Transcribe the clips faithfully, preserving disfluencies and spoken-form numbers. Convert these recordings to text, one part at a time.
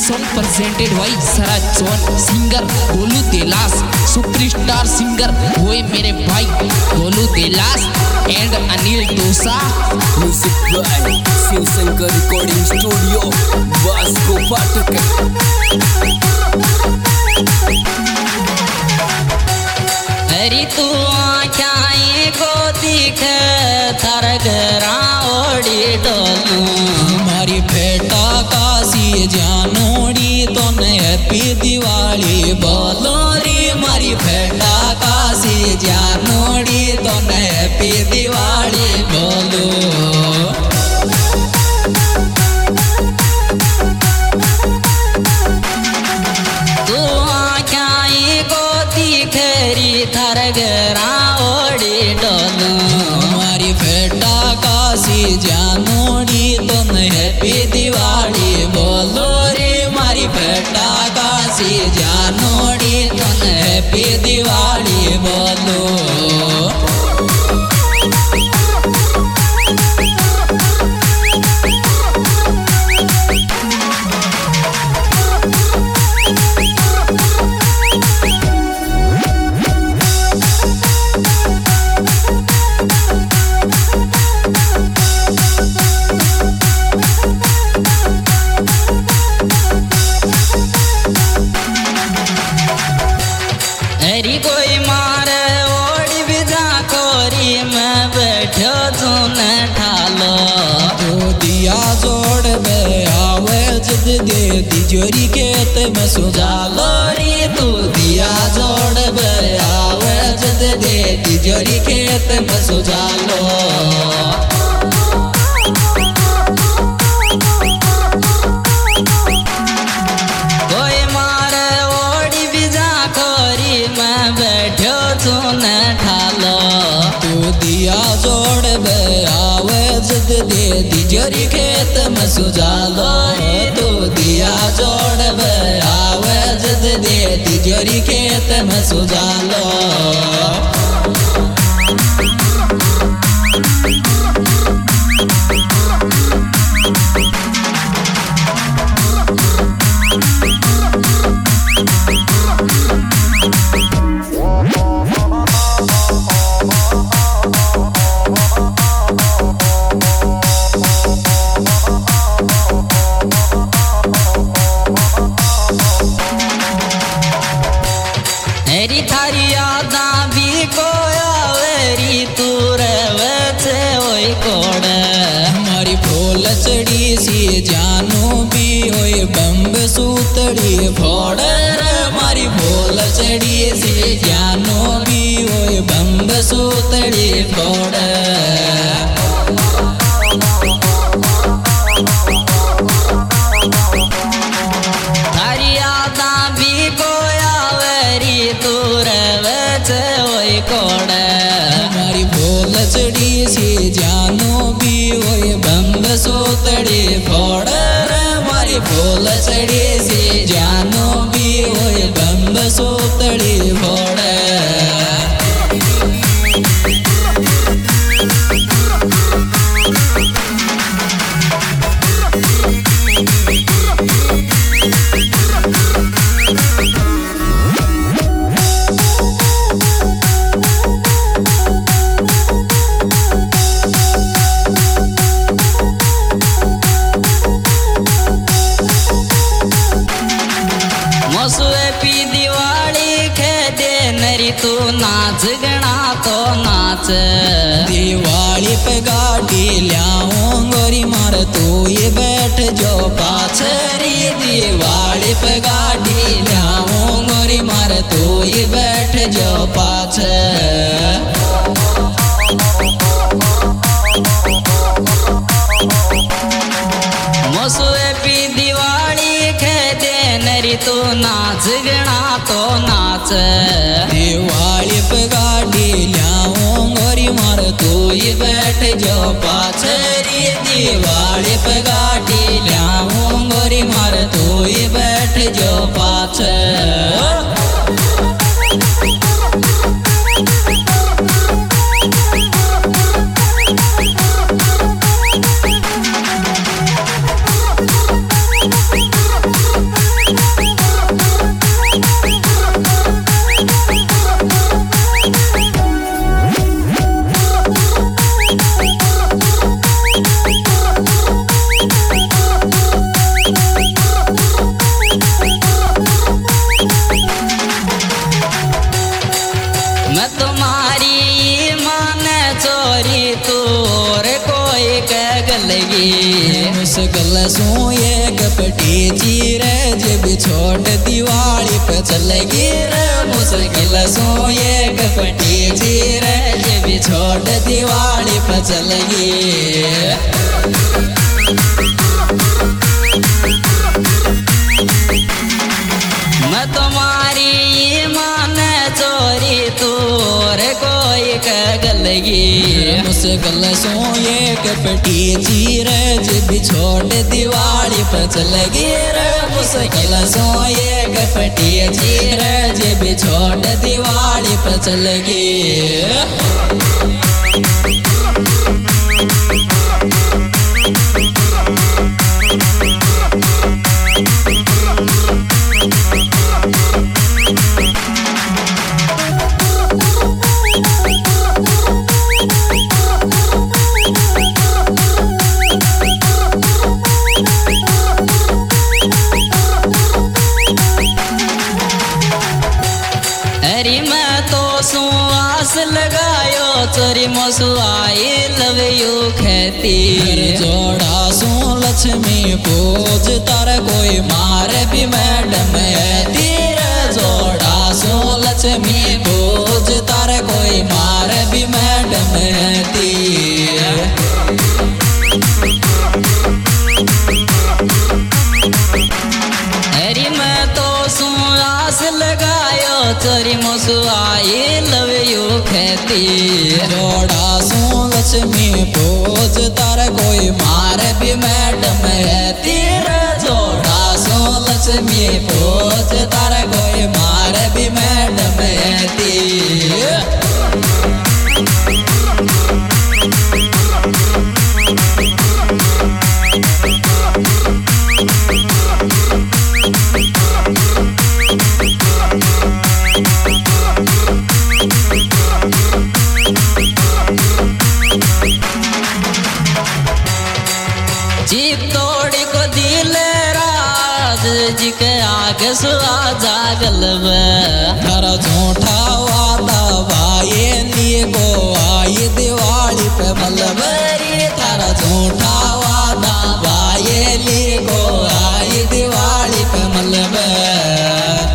song presented by Saraj Chauhan, singer Golu Delas, superstar singer वो मेरे भाई Golu Delas and Anil Dosa. Music by Shiv Shankar recording studio Vasco Phatak. अरे तू आँखें को दिख थार घरा ओढ़ी डोलू हमारी बेटा काशी जानोड़ी तो हैप्पी दिवाली बोलो रे हमारी बेटा काशी जानोड़ी तो हैप्पी दिवाली बोलो। तू आँखें को दिख री थार घरा ओढ़ी डोलू हमारी बेटा काशी जानोड़ी तो हैप्पी दिवाली बोलो रे हमारी बेटा काशी जानोड़ी तो हैप्पी दिवाली बोलो। अरे कोई मारे ओढ़ी बिजा खोरी में बैठो सुन ठालो तो दिया जोड़ बे आवे जद दे तिजोरी खेत में सुझालो रे तू दिया जोड़ बे आवे जद दे तिजोरी खेत में सुझालो। बैठो सुन ठालो तू दिया जोड़ बे आवे जद दे तिजोरी खेत में सुझालो तू दिया जोड़ बे आवे जद दे तिजोरी खेत में सुझालो। मेरी थारी यादा भी कोयावेरी तू रवचे ओई कोड़ हमारी फूल चढ़ी सी जानू भी ओए बम्ब सूतड़ी फोड़ हमारी फूल चढ़ी सी जानू भी ओए बम्ब सूतड़ी फोड़। थारी यादा भी कोयावेरी तू रवचे ओई कोड़ हमारी फूल चढ़ी सी जानू भी ओए बम्ब सूतड़ी फोड़ हमारी फूल चढ़ी सी जानू भी ओए बम्ब सूतड़ी फोड़। हैप्पी दिवाली खेदे नरी तू नाच गणा तो नाच दिवाली पे गाड़ी ल्याऊं गोरी मार तू ये बैठ जो पाछरी दिवाली पे गाड़ी ल्याऊं गोरी मार तू ये बैठ जो पाछ। मोसु हैप्पी दिवाली खेदे नरी तू नाच गणा तो नाच दिवाली पे गाड़ी ल्याऊं गोरी मार तू ये बैठ जो पाछरी दिवाली पे गाड़ी ल्याऊं गोरी मार तू ये बैठ जो पाछ। We'll be right back. गोरी तू और कोई कह गलगी मुश्किल सो एक पटी चीर जब छोड़ दिवाली पे चलगी रे मुश्किल सो एक पटी चीर जब छोड़ दिवाली पे चलगी मैं तुम्हारी मान चोरी तोर कोई कह गलगी मुश्किल सो एक पटी चीर जब छोड़ दिवाली पे चलगी रे मुश्किल सो एक पटी चीर जब छोड़ दिवाली पे चलगी अरे मैं तो सुआस लगायो चोरी मसुआई लव यू खेती जोड़ा सो लक्ष्मी पूज तार कोई मारे भी मैडम है तीर जोड़ा सो लक्ष्मी पूज तार कोई मारे भी मैडम है तीर अरे मैं तो सुआस लगायो चोरी मसुआई लव यू खेती जोड़ा सो लक्ष्मी पूज तार कोई मारे भी मैडम है तीर जोड़ा सो लक्ष्मी पूज तार कोई मारे भी मैडम है तीर जी तोड़ी को दिल राज जी के आगे सुआ जागल घर झूठा वादा भाई लिए गो आई दिवाली पे मलबरी थारा झूठा वादा भाई लिए गो आई दिवाली पे मलबर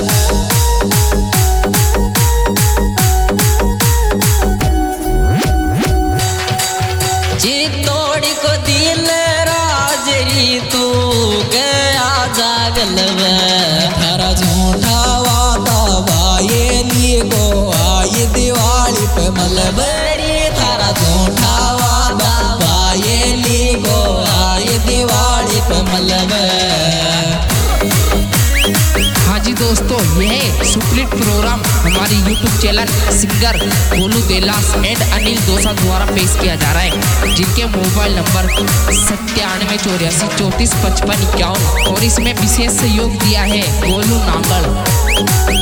जी तोड़ी को दिल राजरी तू गया जागल घर झूठा वादा भाई लिए गो आई दिवाली पे मलबरी थारा झूठा वादा भाई लिए गो आई दिवाली पे मलबर हाँ जी दोस्तों, यह सुपरहिट प्रोग्राम हमारी YouTube channel singer Golu Delas and Anil Dosa द्वारा पेश किया जा रहा है, जिनके मोबाइल नंबर सत्तानवे चौरासी चौंतीस पचपन इक्यावन और इसमें विशेष सहयोग दिया है गोलू नांगल।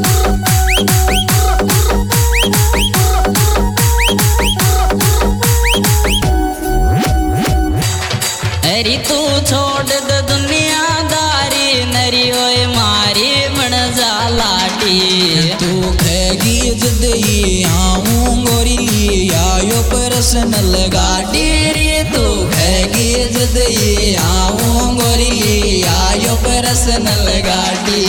अरे तू छोड़ दे दुनियादारी नरी ओए मारी मन जा लाटी तू खेगी जदई आऊं गोरी आयो पर्सनल गाड़ी रे तू खेगी जदई आऊं गोरी आयो पर्सनल गाड़ी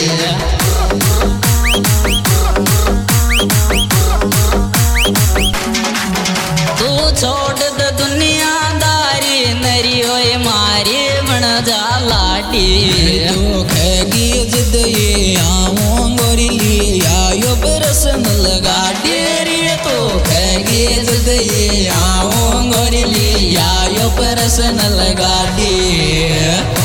तू छोड़ दे दुनियादारी नरी ओए मारी मन जा लाटी तू खेगी जदई आऊं गोरी आयो पर्सनल गाड़ी रे तू खेगी जदई आऊं गोरी आयो पर्सनल गाड़ी